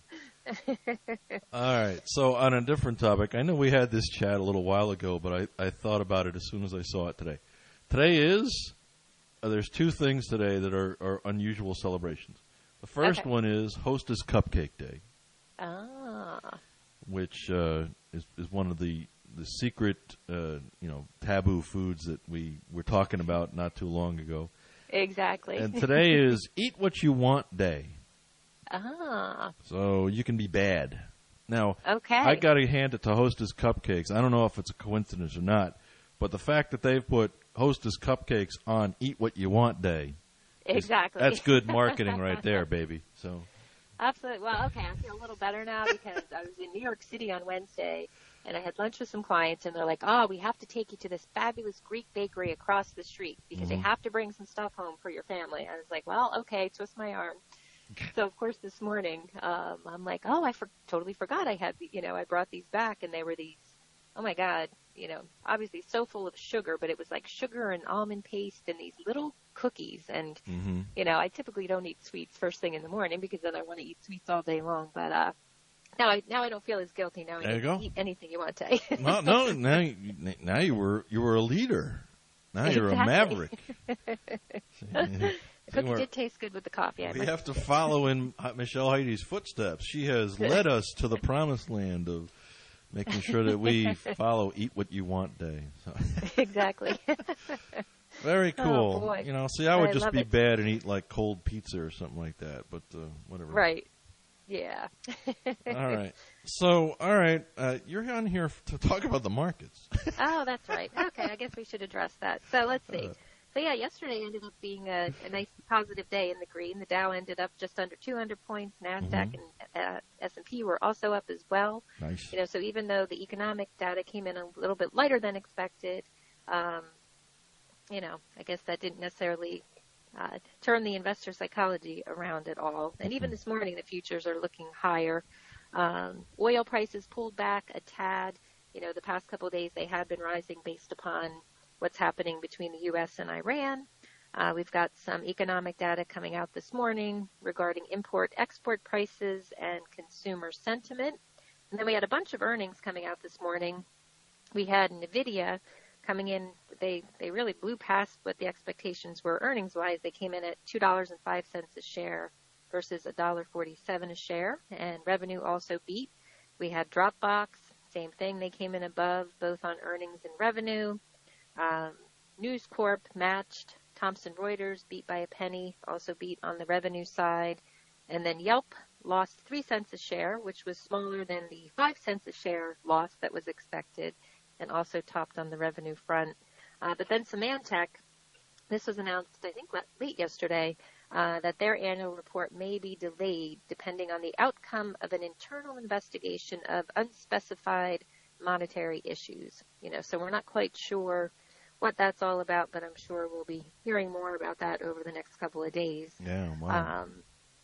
All right. So on a different topic, I know we had this chat a little while ago, but I, I thought about it as soon as I saw it today. Today is, uh, there's two things today that are, are unusual celebrations. The first Okay. one is Hostess Cupcake Day, Ah. which uh, is, is one of the, the secret, uh, you know, taboo foods that we were talking about not too long ago. Exactly. And today is Eat What You Want Day. Ah. So you can be bad. Now, Okay. I got to hand it to Hostess Cupcakes. I don't know if it's a coincidence or not, but the fact that they've put Hostess Cupcakes on Eat What You Want Day, is- Exactly. that's good marketing right there, baby. So Absolutely. Well, okay, I feel a little better now because I was in New York City on Wednesday, and I had lunch with some clients, and they're like, oh, we have to take you to this fabulous Greek bakery across the street because Mhm. they have to bring some stuff home for your family. I was like, well, okay, twist my arm. So, of course, this morning, um, I'm like, oh, I for- totally forgot I had, the, you know, I brought these back, and they were these, oh, my God, you know, obviously so full of sugar, but it was like sugar and almond paste and these little cookies. And, Mhm. you know, I typically don't eat sweets first thing in the morning because then I want to eat sweets all day long. But uh, now I now I don't feel as guilty. Now I There you can go. eat anything you want to. no, no, now you, now you were you were a leader. Now you're a maverick. The cookie We're- did taste good with the coffee. I We must- have to follow in Michelle Heidi's footsteps. She has led us to the promised land of making sure that we follow Eat What You Want Day. So. Exactly. Very cool. Oh, boy. You know, see, I would I just love be it. bad and eat like cold pizza or something like that, but uh, whatever. Right. Yeah. All right. So, all right, uh, you're on here f- to talk about the markets. Oh, that's right. Okay, I guess we should address that. So let's see. Uh, So yeah, yesterday ended up being a, a nice positive day in the green. The Dow ended up just under two hundred points. Nasdaq Mhm. and uh, S and P were also up as well. Nice. You know, so even though the economic data came in a little bit lighter than expected, um, you know, I guess that didn't necessarily uh, turn the investor psychology around at all. And even this morning, the futures are looking higher. Um, oil prices pulled back a tad. You know, the past couple of days they had been rising based upon what's happening between the U S and Iran. Uh, we've got some economic data coming out this morning regarding import-export prices and consumer sentiment. And then we had a bunch of earnings coming out this morning. We had NVIDIA coming in. They, they really blew past what the expectations were earnings-wise. They came in at two dollars and five cents a share versus one dollar and forty-seven cents a share. And revenue also beat. We had Dropbox, same thing. They came in above both on earnings and revenue. Um, News Corp matched. Thomson Reuters beat by a penny, also beat on the revenue side. And then Yelp lost three cents a share, which was smaller than the five cents a share loss that was expected, and also topped on the revenue front. Uh, but then Symantec, this was announced, I think, late yesterday, uh, that their annual report may be delayed depending on the outcome of an internal investigation of unspecified monetary issues. You know, so we're not quite sure what that's all about, but I'm sure we'll be hearing more about that over the next couple of days. Yeah, wow. Um,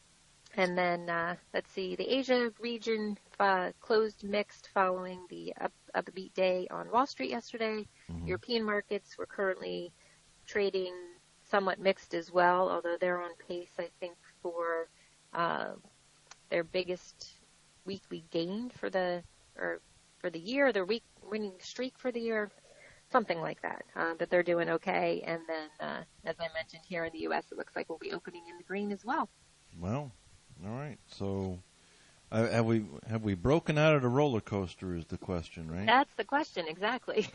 and then, uh, let's see, the Asia region uh, closed mixed following the up, upbeat day on Wall Street yesterday. Mm-hmm. European markets were currently trading somewhat mixed as well, although they're on pace, I think, for uh, their biggest weekly gain for the or for the year, their week winning streak for the year, something like that. Uh, but they're doing okay. And then, uh, as I mentioned, here in the U S, it looks like we'll be opening in the green as well. Well, all right. So, uh, have we have we broken out of the roller coaster? Is the question, right? That's the question, exactly.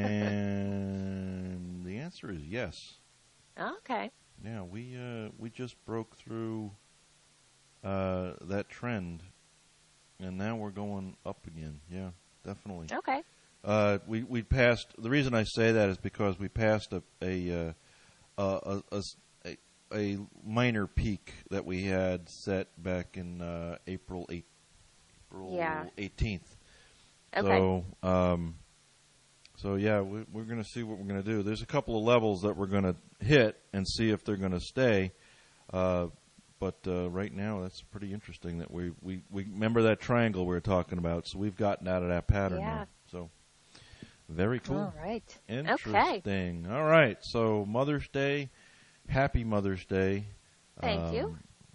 And the answer is yes. Okay. Yeah, we uh, we just broke through uh, that trend, and now we're going up again. Yeah, definitely. Okay. Uh, we we passed. The reason I say that is because we passed a a uh, a, a, a, a minor peak that we had set back in uh, April eighth, April Yeah. eighteenth. Okay. So um, so yeah, we, we're going to see what we're going to do. There's a couple of levels that we're going to hit and see if they're going to stay. Uh, but uh, right now, that's pretty interesting that we, we we remember that triangle we were talking about. So we've gotten out of that pattern Yeah. now. So. Very cool. All right. Interesting. Okay. All right. So Mother's Day, happy Mother's Day. Thank you.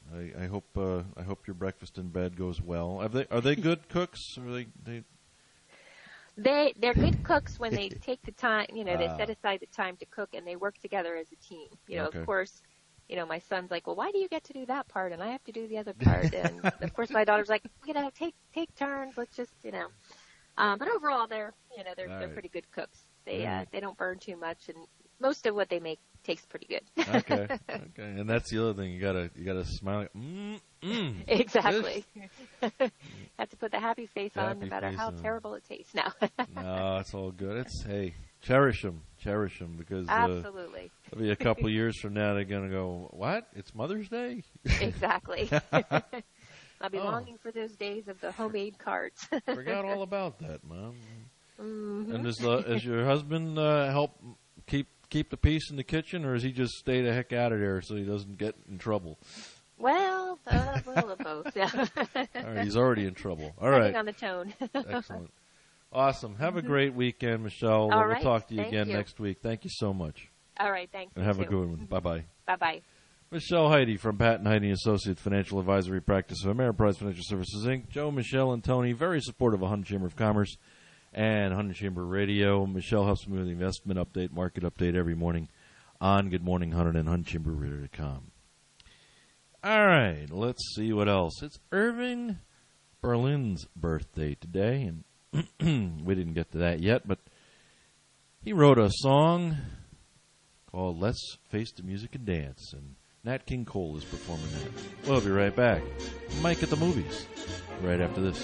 I, I hope uh, I hope your breakfast in bed goes well. Are they are they good cooks? Are they they? They they're good cooks when they take the time. You know, they Ah. set aside the time to cook, and they work together as a team. You know, Okay. of course. You know, my son's like, well, why do you get to do that part and I have to do the other part? And of course, my daughter's like, you know, take take turns. Let's just, you know. Um, but overall, they're you know they're All they're right. pretty good cooks. They All uh, right. they don't burn too much, and most of what they make tastes pretty good. Okay, okay, and that's the other thing. You gotta you gotta smile. Like, mm, mm, Exactly. Have to put the happy face on, no Happy matter face how on. terrible it tastes. Now. No, it's all good. It's hey, cherish them, cherish them, because uh, Absolutely. maybe a couple of years from now they're gonna go, what? It's Mother's Day. Exactly. I'll be Oh. longing for those days of the homemade cards. Forgot all about that, Mom. Mhm. And does uh, does your husband uh, help keep keep the peace in the kitchen, or does he just stay the heck out of there so he doesn't get in trouble? Well, uh, a little of both. Yeah. All right, he's already in trouble. All Depending right. on the tone. Excellent. Awesome. Have a great weekend, Michelle. All we'll right. talk to you Thank again you. next week. Thank you so much. All right. Thanks. And you have a too. good one. Bye-bye. Bye-bye. Michelle Heidi from Pat and Heidi Associates Financial Advisory Practice of Ameriprise Financial Services, Incorporated. Joe, Michelle, and Tony, very supportive of Huntington Chamber of Commerce and Huntington Chamber Radio. Michelle helps me with the investment update, market update every morning on Good Morning Huntington and huntington chamber radio dot com. All right, let's see what else. It's Irving Berlin's birthday today, and we didn't get to that yet, but he wrote a song called Let's Face the Music and Dance, and Nat King Cole is performing that. We'll be right back. Mike at the Movies, right after this.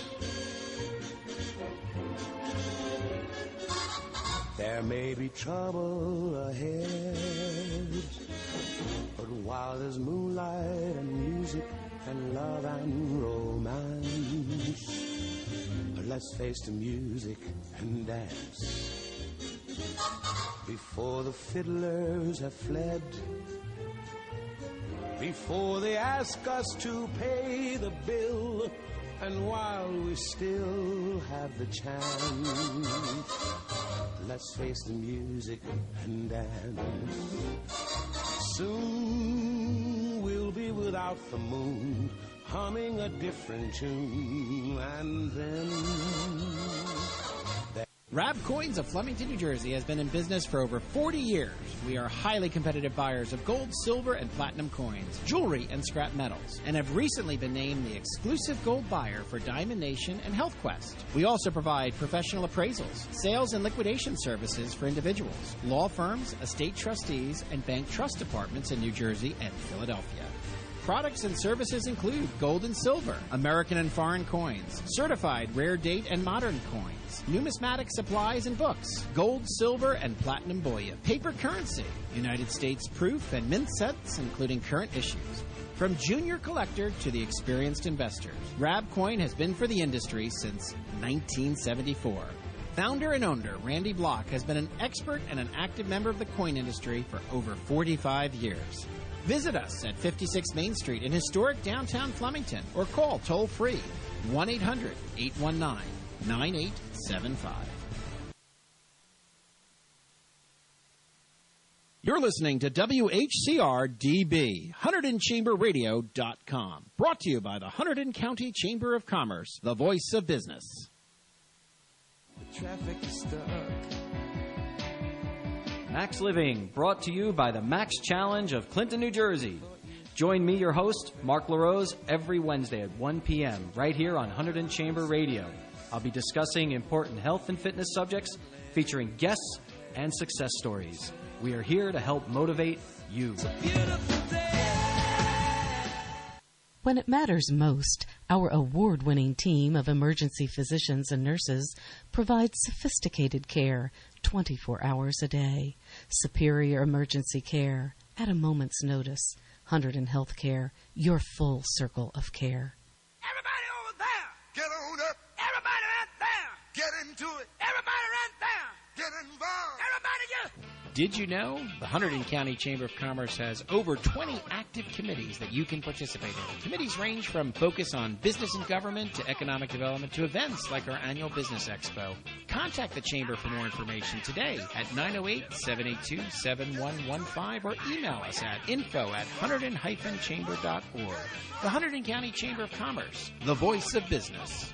There may be trouble ahead, but while there's moonlight and music and love and romance, let's face the music and dance. Before the fiddlers have fled, before they ask us to pay the bill, and while we still have the chance, let's face the music and dance. Soon we'll be without the moon, humming a different tune, and then... Rab Coins of Flemington, New Jersey has been in business for over forty years. We are highly competitive buyers of gold, silver, and platinum coins, jewelry, and scrap metals, and have recently been named the exclusive gold buyer for Diamond Nation and Health Quest. We also provide professional appraisals, sales and liquidation services for individuals, law firms, estate trustees, and bank trust departments in New Jersey and Philadelphia. Products and services include gold and silver, American and foreign coins, certified rare date and modern coins, numismatic supplies and books, gold, silver, and platinum bullion, paper currency, United States proof and mint sets, including current issues. From junior collector to the experienced investors, Rab Coin has been for the industry since nineteen seventy-four. Founder and owner Randy Block has been an expert and an active member of the coin industry for over forty-five years. Visit us at fifty-six Main Street in historic downtown Flemington or call toll-free one eight hundred eight one nine nine eight seven five. You're listening to W H C R D B, Hunterdon Chamber Radio dot com. Brought to you by the Hunterdon County Chamber of Commerce, the voice of business. The traffic is stuck. Max Living, brought to you by the Max Challenge of Clinton, New Jersey. Join me, your host, Mark LaRose, every Wednesday at one p.m. right here on Hunterdon Chamber Radio. I'll be discussing important health and fitness subjects, featuring guests and success stories. We are here to help motivate you. When it matters most, our award-winning team of emergency physicians and nurses provides sophisticated care twenty-four hours a day. Superior emergency care at a moment's notice. Hunterdon Healthcare, your full circle of care. Everybody over there, get on up. Everybody right there, get into it. Everybody right there, get involved. Everybody, you Did you know? The Hunterdon County Chamber of Commerce has over twenty active committees that you can participate in. Committees range from focus on business and government to economic development to events like our annual Business Expo. Contact the Chamber for more information today at nine oh eight, seven eight two, seven one one five or email us at info at hunterdon dash chamber dot org. The Hunterdon County Chamber of Commerce, the voice of business.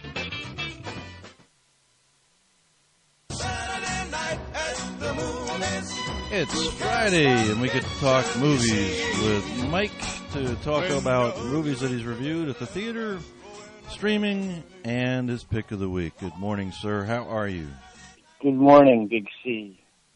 It's Friday, and we get to talk movies with Mike to talk about movies that he's reviewed at the theater, streaming, and his pick of the week. Good morning, sir. How are you? Good morning, Big C.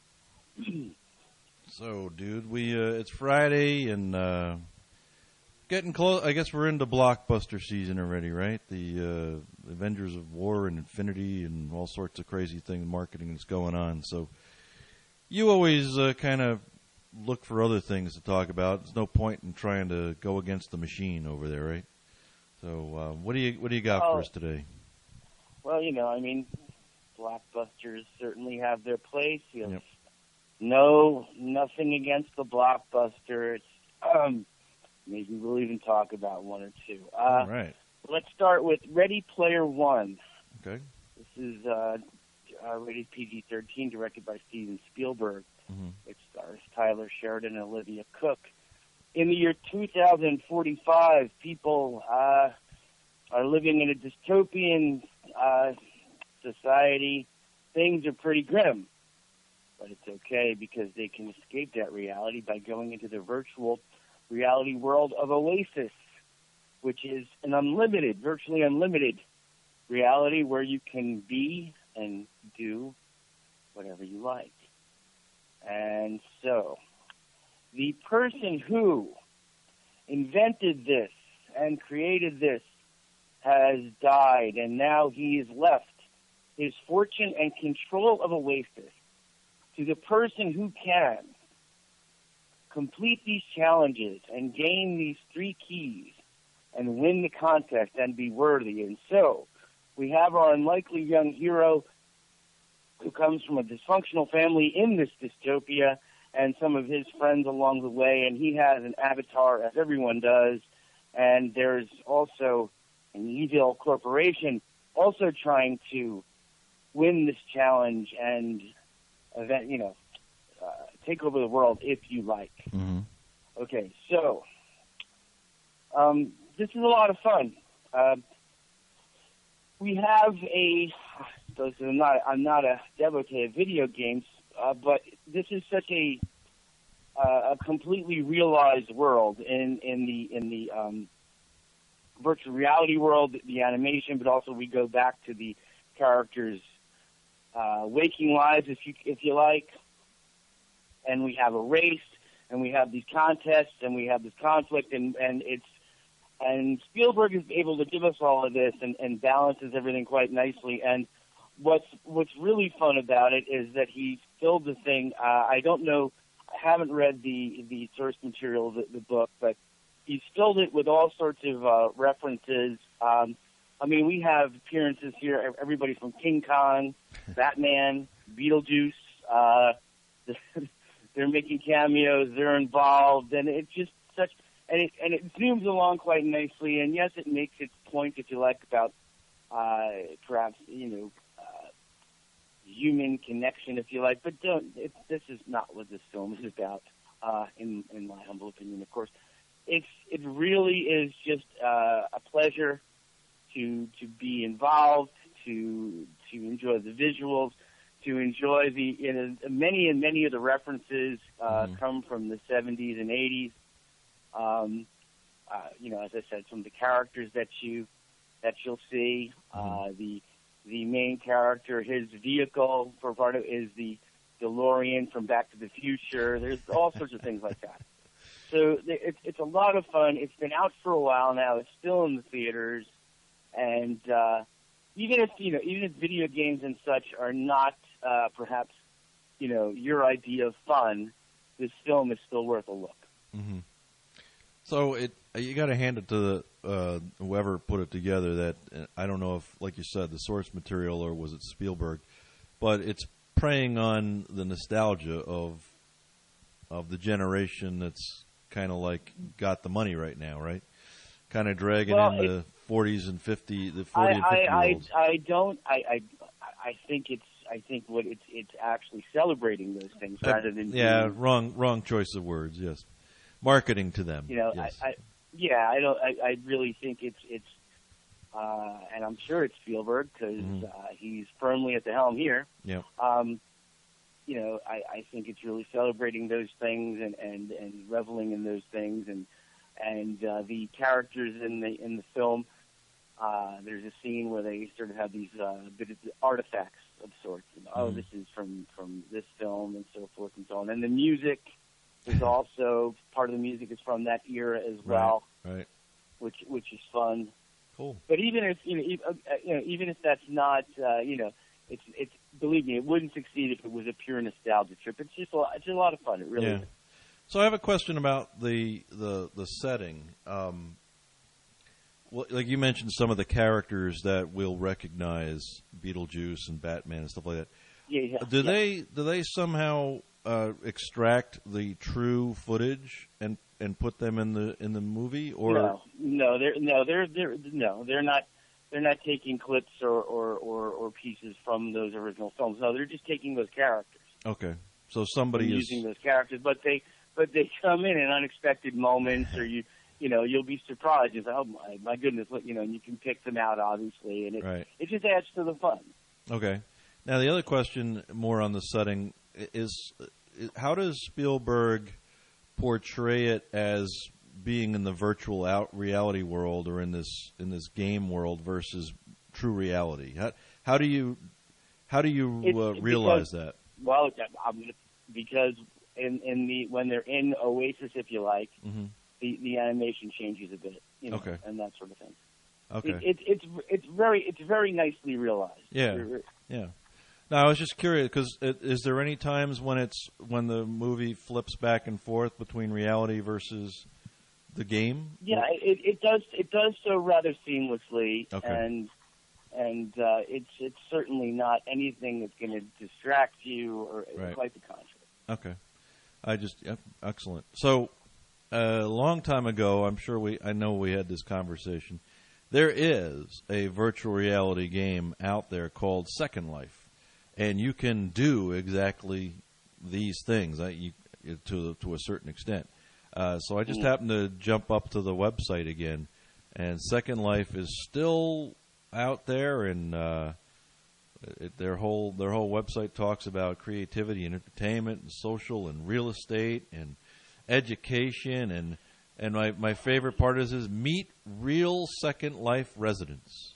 So, dude, we uh, it's Friday, and uh, getting close. I guess we're into blockbuster season already, right? The uh, Avengers of War and Infinity and all sorts of crazy things, marketing that's going on. So you always uh, kind of look for other things to talk about. There's no point in trying to go against the machine over there, right? So uh, what do you what do you got oh, for us today? Well, you know, I mean, blockbusters certainly have their place. You know, Yep. No, nothing against the blockbuster. It's, um, maybe we'll even talk about one or two. Uh, All right. Let's start with Ready Player One. Okay. This is uh, uh, rated P G thirteen, directed by Steven Spielberg. Mm-hmm. It stars Tyler Sheridan and Olivia Cook. In the year two thousand forty-five, people uh, are living in a dystopian uh, society. Things are pretty grim. But it's okay because they can escape that reality by going into the virtual reality world of Oasis, which is an unlimited, virtually unlimited reality where you can be and do whatever you like. And so, the person who invented this and created this has died, and now he is left his fortune and control of Oasis to the person who can complete these challenges and gain these three keys and win the contest and be worthy. And so we have our unlikely young hero who comes from a dysfunctional family in this dystopia and some of his friends along the way, and he has an avatar, as everyone does, and there's also an evil corporation also trying to win this challenge and event, you know, uh, take over the world if you like. Mm-hmm. Okay, so um, this is a lot of fun. Uh, we have a. I'm not. I'm not a devotee of video games, uh, but this is such a uh, a completely realized world in in the in the um, virtual reality world, the animation, but also we go back to the characters' Uh, waking lives, if you if you like, and we have a race, and we have these contests, and we have this conflict, and, and it's and Spielberg is able to give us all of this and, and balances everything quite nicely. And what's what's really fun about it is that he filled the thing. Uh, I don't know, I haven't read the the source material of the, the book, but he's filled it with all sorts of uh, references. Um, I mean, we have appearances here, everybody from King Kong, Batman, Beetlejuice. Uh, they're making cameos. They're involved. And it's just such, and it, and it zooms along quite nicely. And yes, it makes its point, if you like, about uh, perhaps, you know, uh, human connection, if you like. But don't, it, this is not what this film is about, uh, in, in my humble opinion, of course. It's, it really is just uh, a pleasure to to be involved, to to enjoy the visuals, to enjoy the you know, many and many of the references uh, mm-hmm. come from the seventies and eighties. Um, uh, you know, as I said, some of the characters that you that you'll see. Uh, the the main character, his vehicle for part of is the DeLorean from Back to the Future. There's all sorts of things like that. So it's it's a lot of fun. It's been out for a while now. It's still in the theaters. And uh, even if you know, even if video games and such are not uh, perhaps you know your idea of fun, this film is still worth a look. Mm-hmm. So it you got to hand it to the uh, whoever put it together. That uh, I don't know if, like you said, the source material or was it Spielberg, but it's preying on the nostalgia of of the generation that's kind of like got the money right now, right? Kind of dragging Well, in it- the forties and fifty, the I, forty and fifty I, year olds. I, I don't. I, I, I think it's. I think what it's. It's actually celebrating those things rather than. yeah, being, wrong, wrong choice of words. Yes, marketing to them. You know, yes. I, I. Yeah, I don't. I, I really think it's. It's. Uh, and I'm sure it's Spielberg because Mhm. uh, he's firmly at the helm here. Yeah. Um, you know, I, I think it's really celebrating those things and, and, and reveling in those things and and uh, the characters in the in the film. Uh, there's a scene where they sort of have these uh, bit of artifacts of sorts. And, oh, Mhm. this is from from this film and so forth and so on. And the music is also part of the music is from that era as well, Right. right. which which is fun. Cool. But even if you know, even, uh, you know, even if that's not, uh, you know, it's it's believe me, it wouldn't succeed if it was a pure nostalgia trip. It's just a lot, it's a lot of fun. It really Yeah. is. So I have a question about the the the setting. Um, well, like you mentioned, some of the characters that we'll recognize, Beetlejuice and Batman and stuff like that. Yeah, yeah. Do yeah. they do they somehow uh, extract the true footage and and put them in the in the movie, or no, no, they're no, they're they're no, they're not. They're not taking clips or, or, or, or pieces from those original films. No, they're just taking those characters. okay? So somebody and is using those characters, but they but they come in in unexpected moments, or you you know you'll be surprised. It's like, oh my, my goodness, look, you know, and you can pick them out obviously, and it Right. it just adds to the fun. okay. Now the other question, more on the setting, is, is how does Spielberg portray it as being in the virtual out reality world or in this in this game world versus true reality? How how do you how do you It's uh, because- realize that? Well, I'm gonna, because in in the when they're in Oasis, if you like, Mm-hmm. the, the animation changes a bit, you know, Okay. and that sort of thing. Okay. It, it, it's it's very it's very nicely realized. Yeah, It- yeah. No, I was just curious because is there any times when it's when the movie flips back and forth between reality versus the game? Yeah, it, it does it does so rather seamlessly, Okay. and and uh, it's it's certainly not anything that's going to distract you, or Right. quite the contrary. Okay, I just yep, excellent. So a long time ago, I'm sure we I know we had this conversation. There is a virtual reality game out there called Second Life, and you can do exactly these things uh, you, to to a certain extent. Uh, so I just Mm. happened to jump up to the website again, and Second Life is still out there, and uh, it, their whole their whole website talks about creativity and entertainment and social and real estate and education, and and my, my favorite part is is meet real Second Life residents.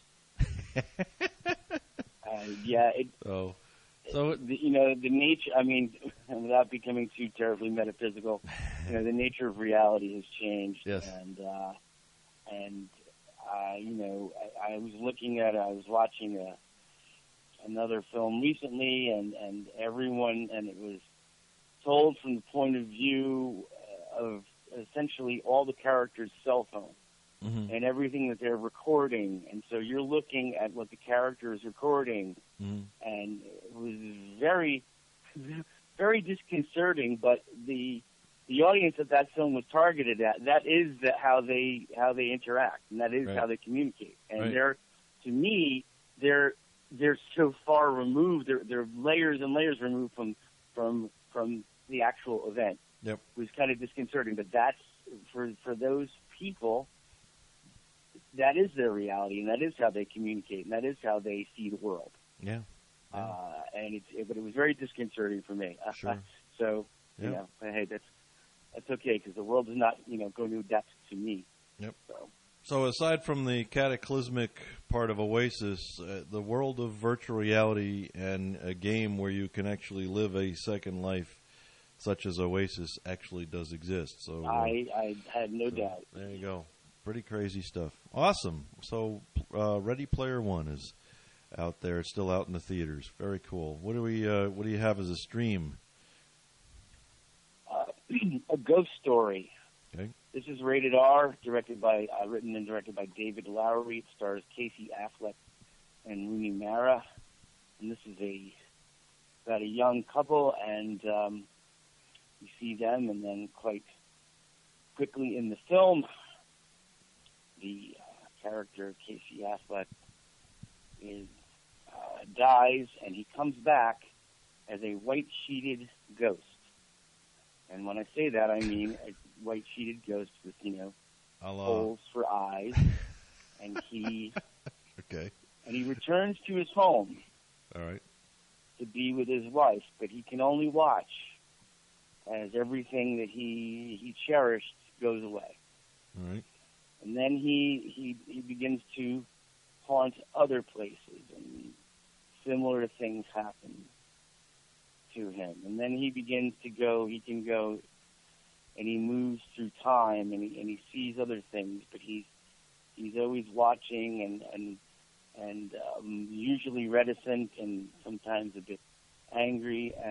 Uh, yeah, it, So so the, you know the nature. I mean, without becoming too terribly metaphysical, you know the nature of reality has changed, Yes. and uh, and uh, you know I, I was looking at I was watching a another film recently, and and everyone and it was told from the point of view of essentially all the characters' cell phones. Mhm. And everything that they're recording, and so you're looking at what the character is recording, Mhm. and it was very, very disconcerting. But the the audience that that film was targeted at, that is the, how they how they interact, and that is Right. how they communicate. And Right. they're, to me, they're they're so far removed. They're they're layers and layers removed from from from the actual event. Yep. It was kind of disconcerting, but that's for for those people. That is their reality, and that is how they communicate, and that is how they see the world. Yeah. Uh, and it's, it, but it was very disconcerting for me. Sure. so, Yeah. you know, but hey, that's that's okay because the world is not, you know, going to adapt to me. Yep. So, So aside from the cataclysmic part of Oasis, uh, the world of virtual reality and a game where you can actually live a second life, such as Oasis, actually does exist. So uh, I I had no so doubt. There you go. Pretty crazy stuff. Awesome. So uh, Ready Player One is out there. It's still out in the theaters. Very cool. What do we? Uh, what do you have as a stream? Uh, a ghost story. Okay. This is rated R, directed by, uh, written and directed by David Lowery. It stars Casey Affleck and Rooney Mara. And this is a about a young couple, and um, you see them, and then quite quickly in the film, the uh, character Casey Affleck is uh, dies, and he comes back as a white-sheeted ghost. And when I say that, I mean a white-sheeted ghost with, you know, Allah. holes for eyes, and he okay, and he returns to his home. All right. To be with his wife, but he can only watch as everything that he he cherished goes away. All right. And then he he he begins to haunt other places, and similar things happen to him. And then he begins to go. He can go, and he moves through time, and he and he sees other things, but he's he's always watching and and. and um, usually reticent and sometimes a bit angry.